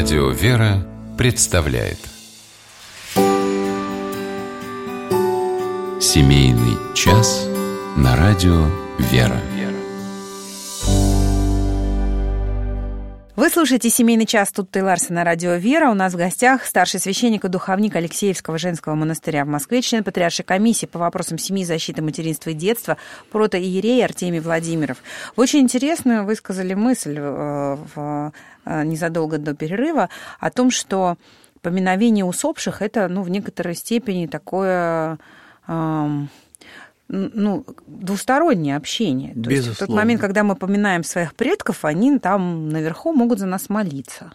Радио «Вера» представляет Семейный час на радио «Вера». Вы слушаете «Семейный час» Тутте и Ларсен на радио «Вера». У нас в гостях старший священник и духовник Алексеевского женского монастыря в Москве, член Патриаршей комиссии по вопросам семьи, защиты материнства и детства, протоиерей Артемий Владимиров. Вы очень интересно высказали мысль незадолго до перерыва о том, что поминовение усопших – это, в некоторой степени такое... двустороннее общение. То есть в тот момент, когда мы поминаем своих предков, они там наверху могут за нас молиться.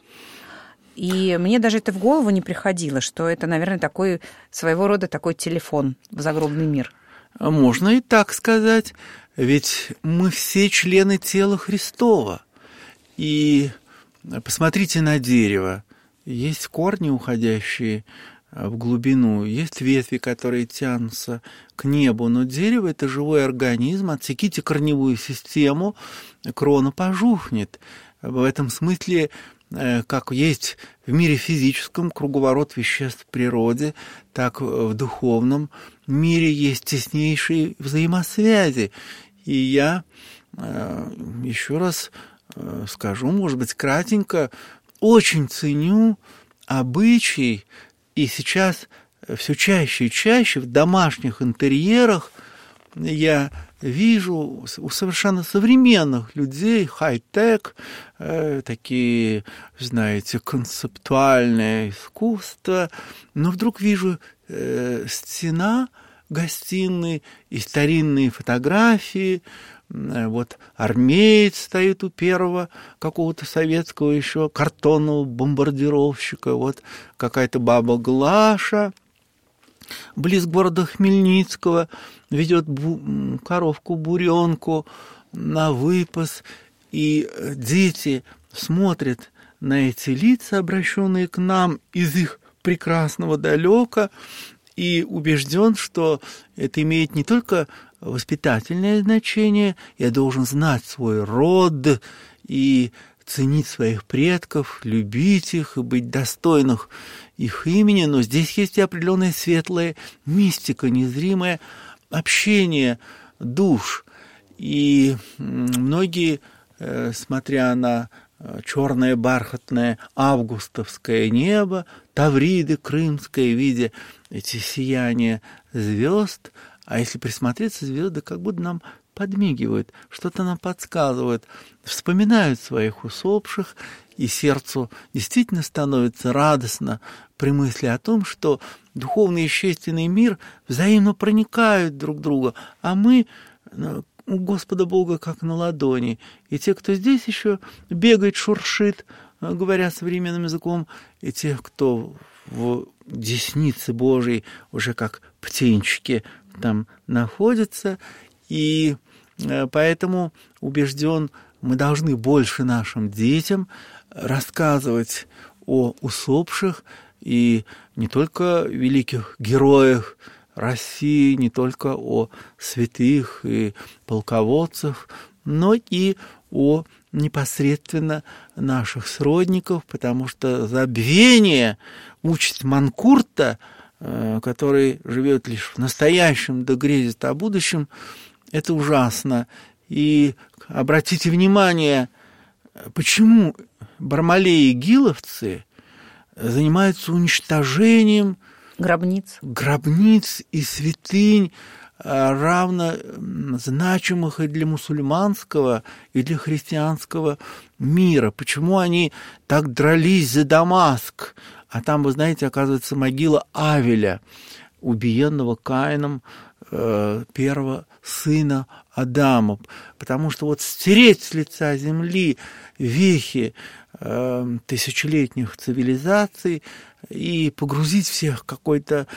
И мне даже это в голову не приходило, что это, наверное, такой своего рода такой телефон в загробный мир. Можно и так сказать, ведь мы все члены тела Христова. И посмотрите на дерево. Есть корни, уходящие в глубину, есть ветви, которые тянутся к небу, но дерево – это живой организм, отсеките корневую систему, крона пожухнет. В этом смысле, как есть в мире физическом круговорот веществ в природе, так в духовном мире есть теснейшие взаимосвязи. И я еще раз скажу, может быть, кратенько, очень ценю обычай. И сейчас все чаще и чаще в домашних интерьерах я вижу у совершенно современных людей хай-тек, такие, знаете, концептуальное искусство, но вдруг вижу стена гостиной и старинные фотографии. Вот армеец стоит у первого какого-то советского еще картонного бомбардировщика, вот какая-то баба Глаша близ города Хмельницкого ведет коровку-буренку на выпас, и дети смотрят на эти лица, обращенные к нам из их прекрасного далека, и убежден, что это имеет не только воспитательное значение, я должен знать свой род и ценить своих предков, любить их и быть достойных их имени, но здесь есть и определенная светлая мистика, незримое общение душ. И многие, смотря на черное бархатное августовское небо, Тавриды крымское, видя эти сияния звезд, а если присмотреться, звезды как будто нам подмигивают, что-то нам подсказывают, вспоминают своих усопших, и сердцу действительно становится радостно при мысли о том, что духовный и вещественный мир взаимно проникают друг в друга, а мы у Господа Бога как на ладони. И те, кто здесь еще бегает, шуршит, говоря современным языком, и те, кто в деснице Божией уже как птенчики там находятся, и поэтому убежден, мы должны больше нашим детям рассказывать о усопших, и не только великих героях России, не только о святых и полководцах, но и о непосредственно наших сродников, потому что забвение, участь манкурта, который живет лишь в настоящем, да грезит о будущем, это ужасно. И обратите внимание, почему бармалеи и гиловцы занимаются уничтожением гробниц и святынь, равно значимых и для мусульманского, и для христианского мира. Почему они так дрались за Дамаск? А там, вы знаете, оказывается, могила Авеля, убиенного Каином, первого сына Адама. Потому что вот стереть с лица земли вехи тысячелетних цивилизаций и погрузить всех в какой-то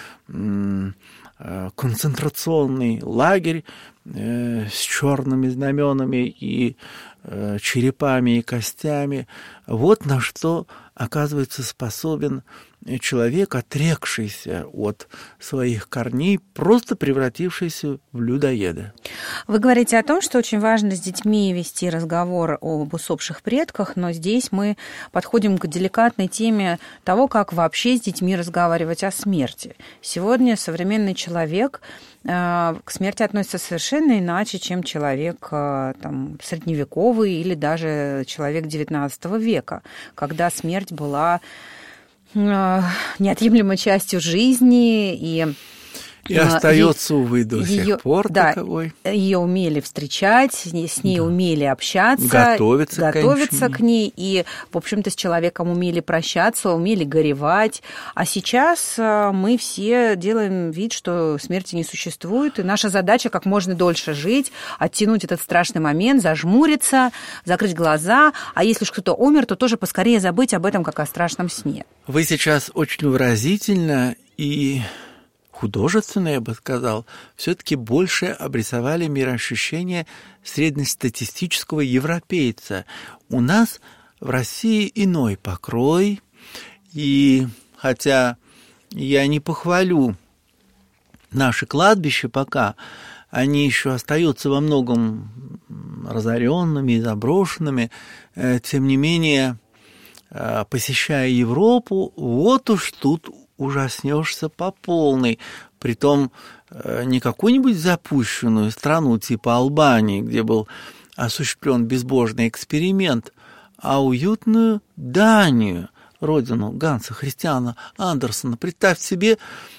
концентрационный лагерь с черными знаменами и черепами и костями. Вот на что оказывается, способен человек, отрекшийся от своих корней, просто превратившийся в людоеда. Вы говорите о том, что очень важно с детьми вести разговор об усопших предках, но здесь мы подходим к деликатной теме того, как вообще с детьми разговаривать о смерти. Сегодня современный человек к смерти относится совершенно иначе, чем человек там, средневековый или даже человек XIX века, когда смерть была неотъемлемой частью жизни и остается, увы, до сих пор таковой. Ее умели встречать, с ней умели общаться, готовиться к ней, и, в общем-то, с человеком умели прощаться, умели горевать. А сейчас мы все делаем вид, что смерти не существует, и наша задача как можно дольше жить, оттянуть этот страшный момент, зажмуриться, закрыть глаза, а если уж кто-то умер, то тоже поскорее забыть об этом, как о страшном сне. Вы сейчас очень выразительно и художественно, я бы сказал, все-таки больше обрисовали мироощущение среднестатистического европейца. У нас в России иной покрой, и хотя я не похвалю наши кладбища пока, они еще остаются во многом разоренными и заброшенными, тем не менее, посещая Европу, вот уж тут ужаснешься по полной, притом не какую-нибудь запущенную страну типа Албании, где был осуществлен безбожный эксперимент, а уютную Данию, родину Ганса Христиана Андерсена. Представьте себе,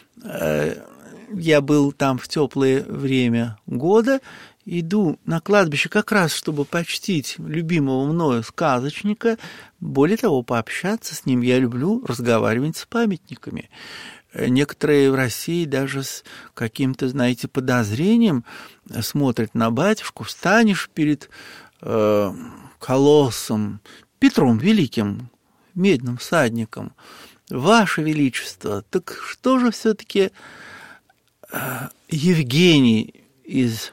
я был там в теплое время года, иду на кладбище как раз, чтобы почтить любимого мною сказочника, более того, пообщаться с ним. Я люблю разговаривать с памятниками. Некоторые в России даже с каким-то, знаете, подозрением смотрят на батюшку. Встанешь перед колоссом, Петром Великим, медным всадником. Ваше Величество, так что же все-таки Евгений из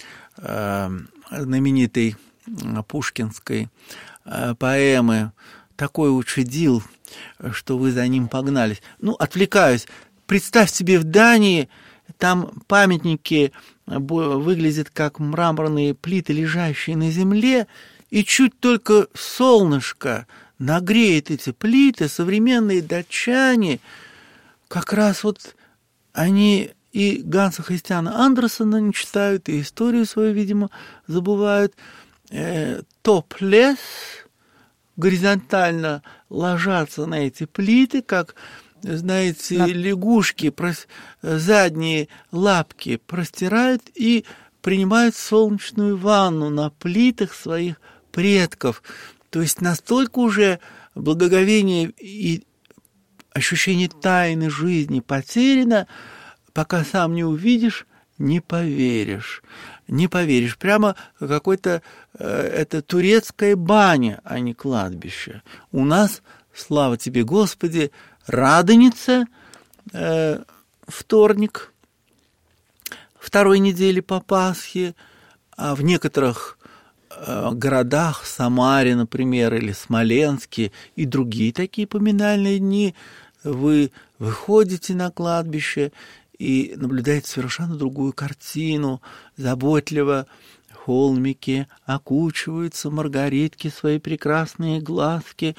знаменитой пушкинской поэмы такой учудил, что вы за ним погнались. Ну, отвлекаюсь. Представь себе, в Дании там памятники выглядят как мраморные плиты, лежащие на земле, и чуть только солнышко нагреет эти плиты, современные датчане, как раз вот они и Ганса Христиана Андерсена не читают, и историю свою, видимо, забывают. Топлес горизонтально ложатся на эти плиты, как, знаете, лягушки задние лапки простирают и принимают солнечную ванну на плитах своих предков. То есть настолько уже благоговение и ощущение тайны жизни потеряно, пока сам не увидишь, не поверишь. Не поверишь. Прямо какой-то это турецкая баня, а не кладбище. У нас, слава тебе, Господи, Радоница, вторник, второй недели по Пасхе, а в некоторых городах, Самаре, например, или Смоленске, и другие такие поминальные дни, вы выходите на кладбище и наблюдаете совершенно другую картину. Заботливо холмики окучиваются, маргаритки свои прекрасные глазки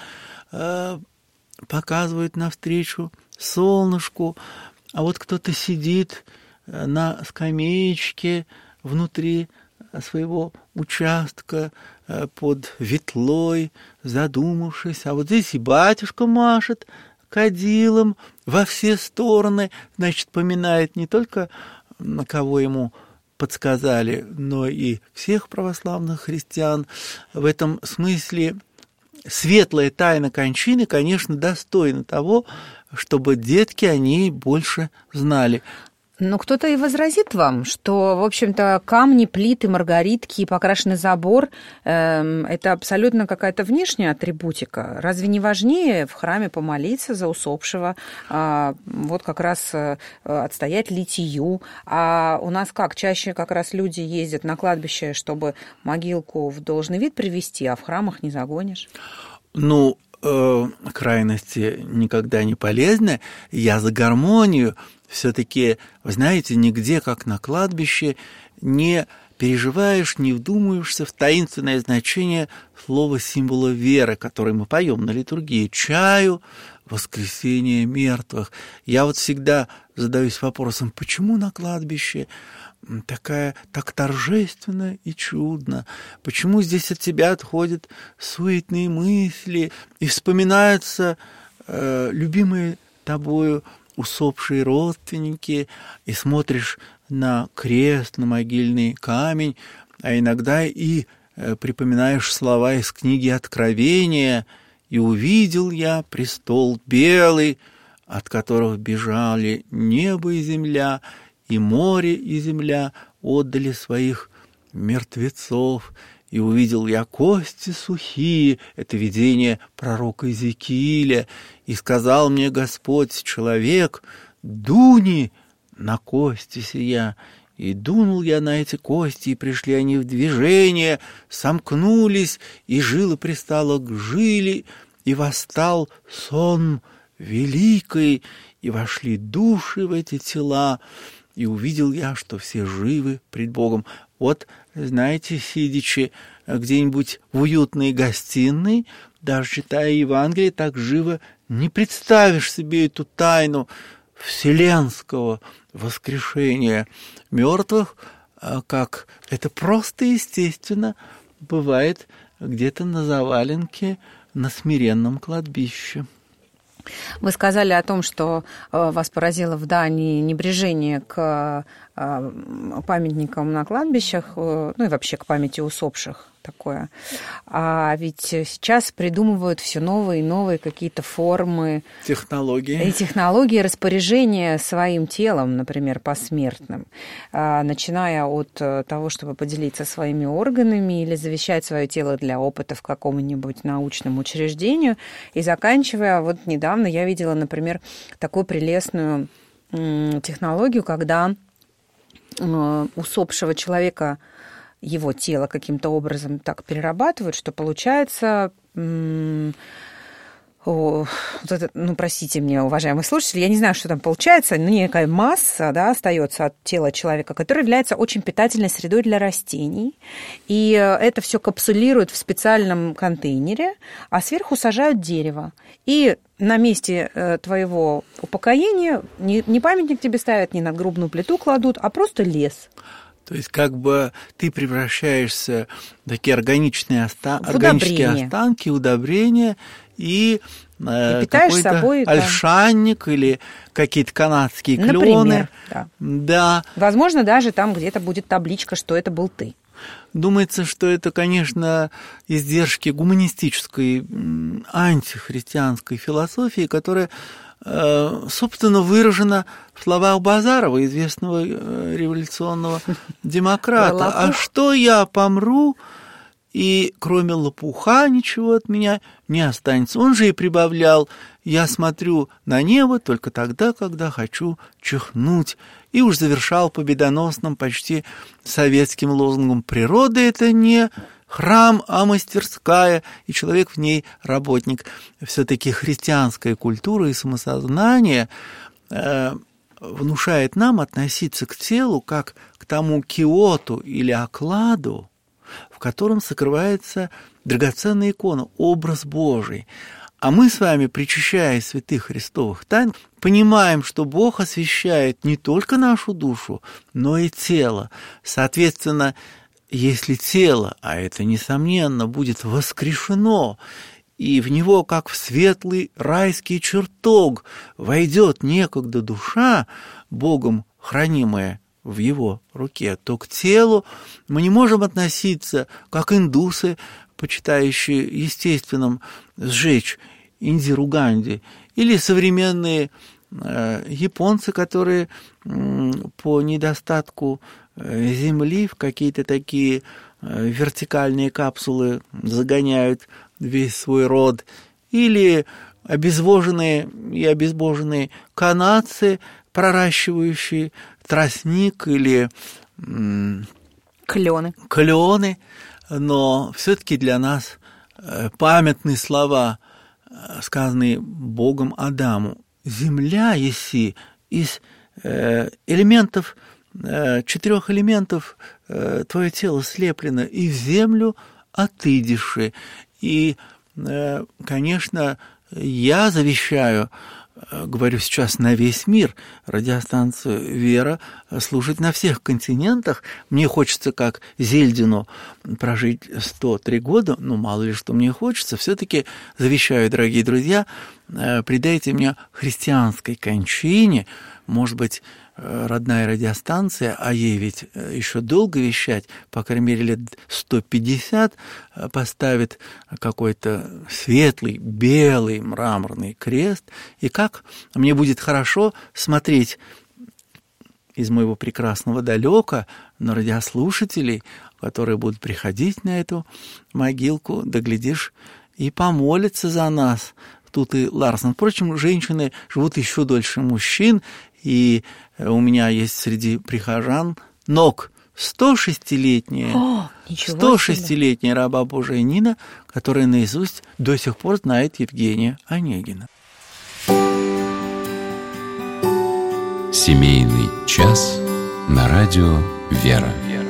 показывают навстречу солнышку, а вот кто-то сидит на скамеечке внутри своего участка под ветлой, задумавшись, а вот здесь и батюшка машет кадилом во все стороны, значит, поминает не только на кого ему подсказали, но и всех православных христиан. В этом смысле светлая тайна кончины, конечно, достойна того, чтобы детки о ней больше знали. Но кто-то и возразит вам, что, в общем-то, камни, плиты, маргаритки и покрашенный забор это абсолютно какая-то внешняя атрибутика. Разве не важнее в храме помолиться за усопшего, вот как раз отстоять литию? А у нас как? Чаще как раз люди ездят на кладбище, чтобы могилку в должный вид привести, а в храмах не загонишь? Ну, крайности никогда не полезны. Я за гармонию. Все-таки, вы знаете, нигде, как на кладбище, не переживаешь, не вдумываешься в таинственное значение слова символа веры, который мы поем на литургии. Чаю, воскресение мертвых. Я вот всегда задаюсь вопросом, почему на кладбище так торжественно и чудно? Почему здесь от тебя отходят суетные мысли и вспоминаются любимые тобою усопшие родственники, и смотришь на крест, на могильный камень, а иногда и припоминаешь слова из книги Откровения: «И увидел я престол белый, от которого бежали небо и земля, и море и земля отдали своих мертвецов. И увидел я кости сухие», это видение пророка Иезекииля, «и сказал мне Господь: человек, дуни на кости сия. И дунул я на эти кости, и пришли они в движение, сомкнулись, и жила пристала к жиле, и восстал сон великий, и вошли души в эти тела, и увидел я, что все живы пред Богом». Вот, знаете, сидячи где-нибудь в уютной гостиной, даже читая Евангелие, так живо не представишь себе эту тайну вселенского воскрешения мертвых, как это просто естественно бывает где-то на заваленке на смиренном кладбище. Вы сказали о том, что вас поразило в Дании небрежение к памятникам на кладбищах, ну и вообще к памяти усопших такое. А ведь сейчас придумывают все новые и новые какие-то формы. Технологии. И технологии распоряжения своим телом, например, посмертным. Начиная от того, чтобы поделиться своими органами или завещать свое тело для опыта в каком-нибудь научном учреждении, и заканчивая, вот недавно я видела, например, такую прелестную технологию, когда усопшего человека, его тело каким-то образом так перерабатывают, что получается... простите меня, уважаемые слушатели, я не знаю, что там получается, но некая масса, да, остается от тела человека, которая является очень питательной средой для растений. И это все капсулируют в специальном контейнере, а сверху сажают дерево. И на месте твоего упокоения не памятник тебе ставят, не надгробную плиту кладут, а просто лес. То есть как бы ты превращаешься в такие органические останки, удобрения, и какой-то собой, ольшанник, да, или какие-то канадские клены. Например, да. Да. Возможно, даже там где-то будет табличка, что это был ты. Думается, что это, конечно, издержки гуманистической, антихристианской философии, которая, собственно, выражена в словах Базарова, известного революционного демократа. «А что я помру, и кроме лопуха ничего от меня не останется». Он же и прибавлял: «Я смотрю на небо только тогда, когда хочу чихнуть». И уж завершал победоносным, почти советским лозунгом: «Природа – это не храм, а мастерская, и человек в ней работник». Все-таки христианская культура и самосознание внушает нам относиться к телу как к тому киоту или окладу, в котором сокрывается драгоценная икона, образ Божий. А мы с вами, причащая святых христовых тайн, понимаем, что Бог освящает не только нашу душу, но и тело. Соответственно, если тело, а это несомненно, будет воскрешено, и в него, как в светлый райский чертог, войдет некогда душа, Богом хранимая в его руке, то к телу мы не можем относиться, как индусы, почитающие естественным сжечь Индиру Ганди, или современные японцы, которые по недостатку земли в какие-то такие вертикальные капсулы загоняют весь свой род, или обезвоженные и обезбоженные канадцы, проращивающие тростник или клены, но все-таки для нас памятные слова сказанные Богом Адаму: «Земля еси, из элементов, 4 элементов твое тело слеплено, и в землю отыдешь». И, конечно, я завещаю, говорю сейчас на весь мир, радиостанцию «Вера» служить на всех континентах. Мне хочется, как Зельдину, прожить 103 года, но мало ли что мне хочется. Все-таки завещаю, дорогие друзья, придайте мне христианской кончине, может быть, родная радиостанция, а ей ведь еще долго вещать, по крайней мере, лет 150, поставит какой-то светлый, белый мраморный крест, и как мне будет хорошо смотреть из моего прекрасного далека на радиослушателей, которые будут приходить на эту могилку, да, глядишь, и помолятся за нас. Тут и Ларсен. Впрочем, женщины живут еще дольше мужчин, и у меня есть среди прихожан 106-летняя раба Божия Нина, которая наизусть до сих пор знает Евгения Онегина. Семейный час на радио «Вера».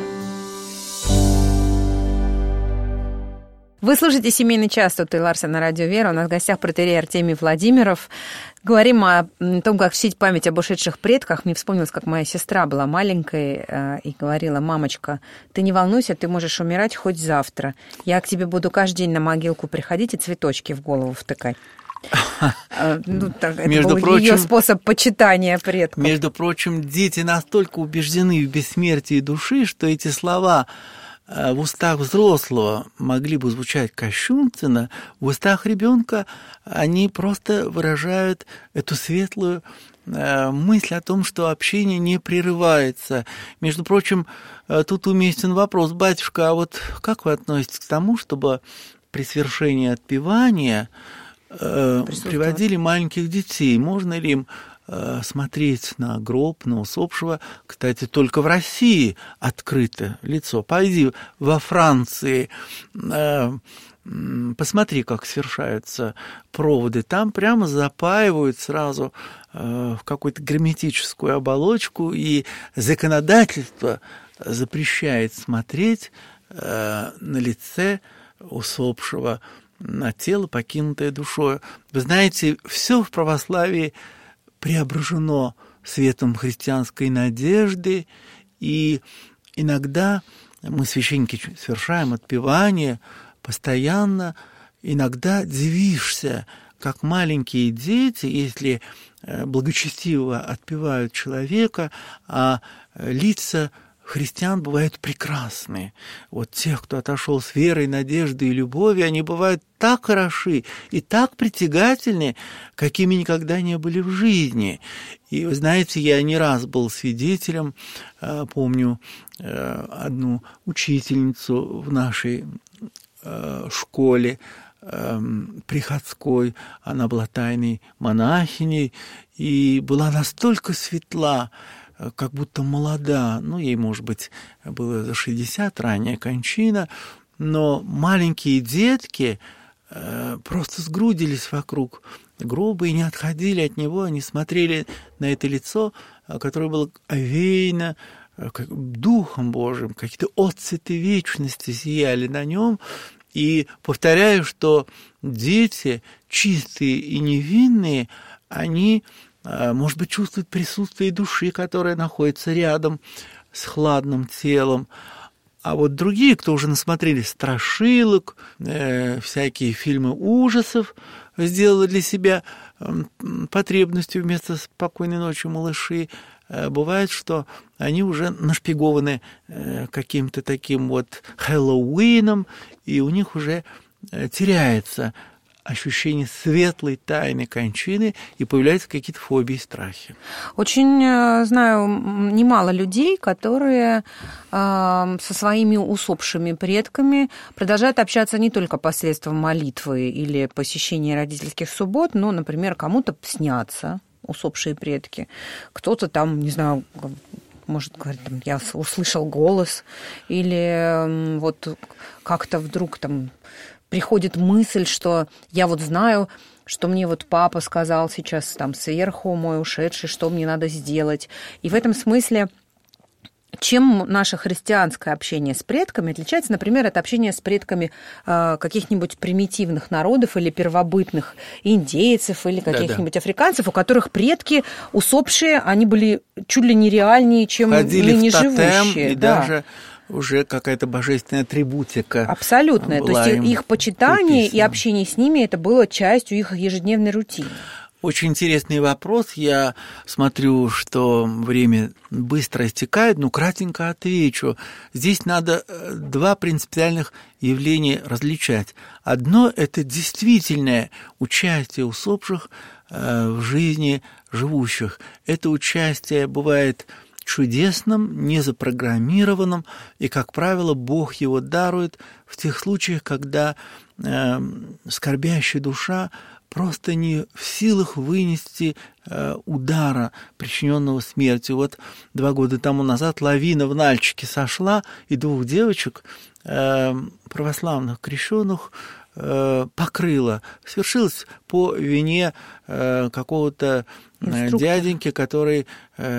Вы слушаете «Семейный час», тут и Ларсен на радио «Вера». У нас в гостях протоиерей Артемий Владимиров. Говорим о том, как чтить память об ушедших предках. Мне вспомнилось, как моя сестра была маленькой и говорила: «Мамочка, ты не волнуйся, ты можешь умирать хоть завтра. Я к тебе буду каждый день на могилку приходить и цветочки в голову втыкать». Это был ее способ почитания предков. Между прочим, дети настолько убеждены в бессмертии души, что эти слова в устах взрослого могли бы звучать кощунственно, в устах ребенка они просто выражают эту светлую мысль о том, что общение не прерывается. Между прочим, тут уместен вопрос: батюшка, а вот как вы относитесь к тому, чтобы при свершении отпевания приводили маленьких детей? Можно ли им смотреть на гроб, на усопшего? Кстати, только в России открыто лицо. Пойди во Франции, посмотри, как совершаются проводы. Там прямо запаивают сразу в какую-то герметическую оболочку, и законодательство запрещает смотреть на лице усопшего, на тело, покинутое душою. Вы знаете, все в православии преображено светом христианской надежды, и иногда мы, священники, совершаем отпевание постоянно, иногда дивишься, как маленькие дети, если благочестиво отпевают человека, а лица христиан бывают прекрасные. Вот тех, кто отошел с верой, надеждой и любовью, они бывают так хороши и так притягательны, какими никогда не были в жизни. И вы знаете, я не раз был свидетелем, помню одну учительницу в нашей школе приходской, она была тайной монахиней и была настолько светла, как будто молода, ей, может быть, было за 60, ранняя кончина, но маленькие детки просто сгрудились вокруг гроба и не отходили от него, они смотрели на это лицо, которое было овеяно Духом Божиим, какие-то отцветы вечности сияли на нем. И повторяю, что дети чистые и невинные, они, может быть, чувствуют присутствие души, которая находится рядом с хладным телом. А вот другие, кто уже насмотрелись страшилок, всякие фильмы ужасов, сделали для себя потребностью вместо «Спокойной ночи, малыши», бывает, что они уже нашпигованы каким-то таким вот Хэллоуином, и у них уже теряется ощущение светлой тайны кончины, и появляются какие-то фобии и страхи. Очень знаю немало людей, которые со своими усопшими предками продолжают общаться не только посредством молитвы или посещения родительских суббот, но, например, кому-то снятся усопшие предки, кто-то там, не знаю, может говорить, там, я услышал голос, или вот как-то вдруг там приходит мысль, что я вот знаю, что мне вот папа сказал сейчас там сверху, мой ушедший, что мне надо сделать. И в этом смысле... Чем наше христианское общение с предками отличается, например, от общения с предками каких-нибудь примитивных народов или первобытных индейцев или каких-нибудь африканцев, у которых предки усопшие, они были чуть ли не реальнее, чем ныне живущие. И даже уже какая-то божественная атрибутика. Абсолютно. То есть их почитание и общение с ними, это было частью их ежедневной рутины. Очень интересный вопрос. Я смотрю, что время быстро истекает, но кратенько отвечу. Здесь надо два принципиальных явления различать. Одно – это действительное участие усопших в жизни живущих. Это участие бывает чудесным, незапрограммированным, и, как правило, Бог его дарует в тех случаях, когда скорбящая душа просто не в силах вынести удара, причиненного смертью. Вот 2 года тому назад лавина в Нальчике сошла, и 2 девочек, православных крещенных, покрыла. Свершилось по вине какого-то дяденьки, который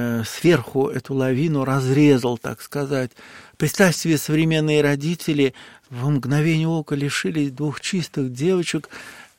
сверху эту лавину разрезал, так сказать. Представьте себе, современные родители в мгновение ока лишились 2 чистых девочек.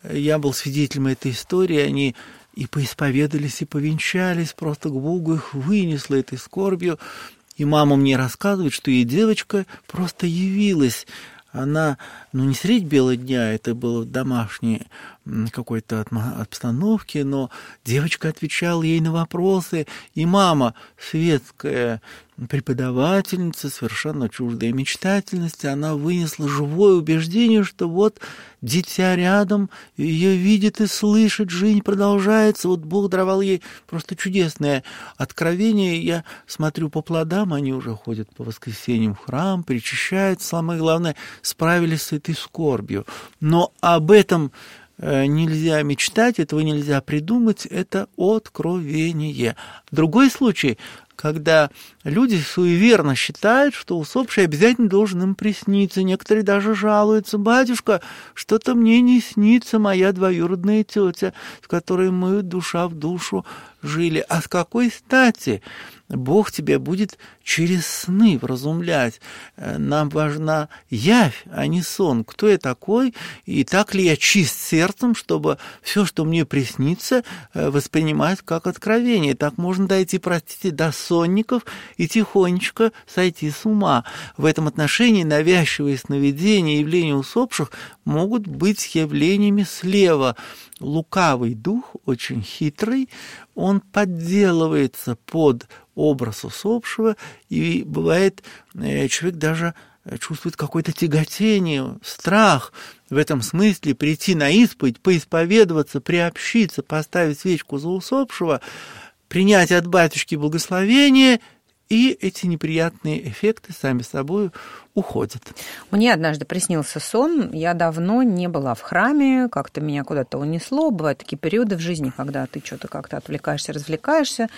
Я был свидетелем этой истории, они и поисповедались, и повенчались, просто к Богу их вынесло этой скорбью. И мама мне рассказывает, что ей девочка просто явилась. Она, не средь бела дня, это было в домашней какой-то обстановке, но девочка отвечала ей на вопросы, и мама, светская преподавательница, совершенно чуждая мечтательности, она вынесла живое убеждение, что вот дитя рядом, ее видит и слышит, жизнь продолжается, вот Бог даровал ей просто чудесное откровение. Я смотрю по плодам, они уже ходят по воскресеньям в храм, причащаются, самое главное, справились с этой скорбью. Но об этом нельзя мечтать, этого нельзя придумать, это откровение. Другой случай, когда люди суеверно считают, что усопший обязательно должен им присниться. Некоторые даже жалуются: батюшка, что-то мне не снится моя двоюродная тетя, с которой мы душа в душу жили. А с какой стати Бог тебя будет через сны вразумлять? Нам важна явь, а не сон. Кто я такой, и так ли я чист сердцем, чтобы все, что мне приснится, воспринимать как откровение? Так можно дойти, простите, до сонников и тихонечко сойти с ума. В этом отношении навязчивые сновидения и явления усопших могут быть явлениями слева. Лукавый дух, очень хитрый, он подделывается под образ усопшего, и бывает, человек даже чувствует какое-то тяготение, страх в этом смысле прийти на исповедь, поисповедоваться, приобщиться, поставить свечку за усопшего, принять от батюшки благословение, и эти неприятные эффекты сами собой уходят. Мне однажды приснился сон. Я давно не была в храме, как-то меня куда-то унесло. Бывают такие периоды в жизни, когда ты что-то как-то отвлекаешься, развлекаешься,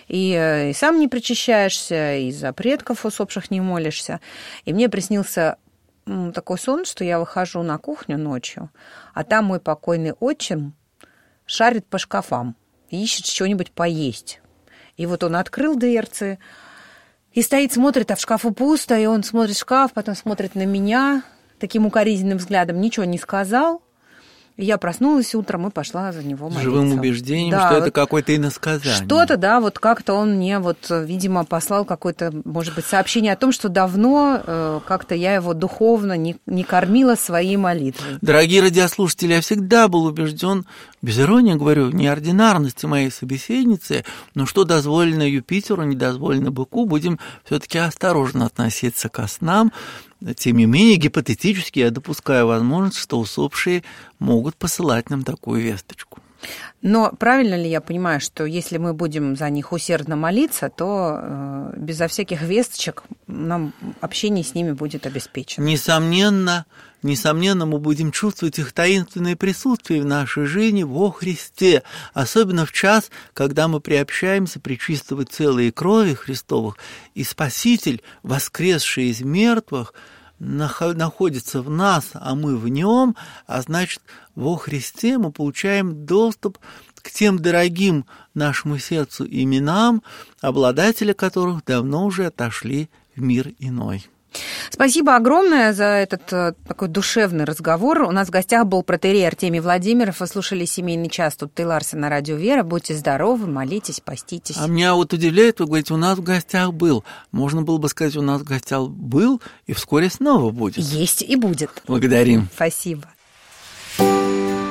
и сам не причащаешься, и за предков усопших не молишься. И мне приснился такой сон, что я выхожу на кухню ночью, а там мой покойный отчим шарит по шкафам и ищет чего-нибудь поесть. И вот он открыл дверцы, и стоит, смотрит, а в шкафу пусто, и он смотрит в шкаф, потом смотрит на меня таким укоризненным взглядом, ничего не сказал. И я проснулась утром и пошла за него молиться. Живым убеждением, да, что это какое-то иносказание. Что-то, да, вот как-то он мне, видимо, послал какое-то, может быть, сообщение о том, что давно как-то я его духовно не кормила своей молитвой. Дорогие радиослушатели, я всегда был убежден, без иронии говорю, неординарности моей собеседницы, но что дозволено Юпитеру, не дозволено быку, будем все-таки осторожно относиться ко снам. Тем не менее, гипотетически я допускаю возможность, что усопшие могут посылать нам такую весточку. Но правильно ли я понимаю, что если мы будем за них усердно молиться, то безо всяких весточек нам общение с ними будет обеспечено? Несомненно, мы будем чувствовать их таинственное присутствие в нашей жизни во Христе, особенно в час, когда мы приобщаемся пречистого тела и крови Христовых, и Спаситель, воскресший из мертвых, находится в нас, а мы в нем, а значит, во Христе мы получаем доступ к тем дорогим нашему сердцу именам, обладатели которых давно уже отошли в мир иной. Спасибо огромное за этот такой душевный разговор. У нас в гостях был протоиерей Артемий Владимиров. Вы слушали «Семейный час» Тутте Ларсен на радио «Вера». Будьте здоровы, молитесь, поститесь. А меня вот удивляет, вы говорите, у нас в гостях был. Можно было бы сказать, у нас в гостях был, и вскоре снова будет. Есть и будет. Благодарим. Спасибо.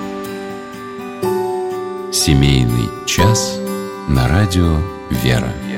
«Семейный час» на радио «Вера».